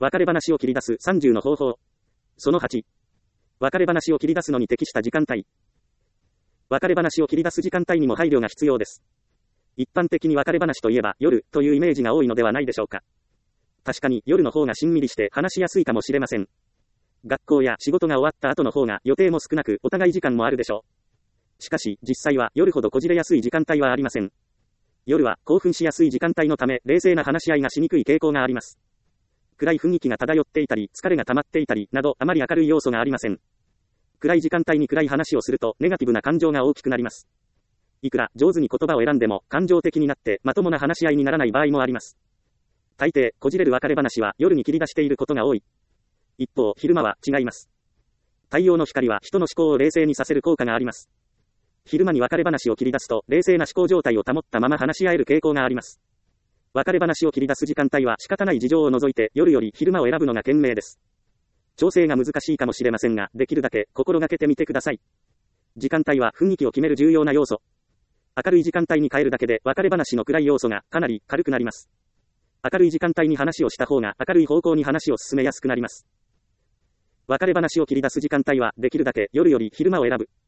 別れ話を切り出す30の方法。その8。別れ話を切り出すのに適した時間帯。別れ話を切り出す時間帯にも配慮が必要です。一般的に別れ話といえば夜というイメージが多いのではないでしょうか。確かに夜の方がしんみりして話しやすいかもしれません。学校や仕事が終わった後の方が予定も少なくお互い時間もあるでしょう。しかし実際は夜ほどこじれやすい時間帯はありません。夜は興奮しやすい時間帯のため冷静な話し合いがしにくい傾向があります。暗い雰囲気が漂っていたり疲れが溜まっていたりなどあまり明るい要素がありません。暗い時間帯に暗い話をするとネガティブな感情が大きくなります。いくら上手に言葉を選んでも感情的になってまともな話し合いにならない場合もあります。大抵こじれる別れ話は夜に切り出していることが多い。一方昼間は違います。太陽の光は人の思考を冷静にさせる効果があります。昼間に別れ話を切り出すと冷静な思考状態を保ったまま話し合える傾向があります。別れ話を切り出す時間帯は仕方ない事情を除いて夜より昼間を選ぶのが賢明です。調整が難しいかもしれませんが、できるだけ心がけてみてください。時間帯は雰囲気を決める重要な要素。明るい時間帯に変えるだけで別れ話の暗い要素がかなり軽くなります。明るい時間帯に話をした方が明るい方向に話を進めやすくなります。別れ話を切り出す時間帯はできるだけ夜より昼間を選ぶ。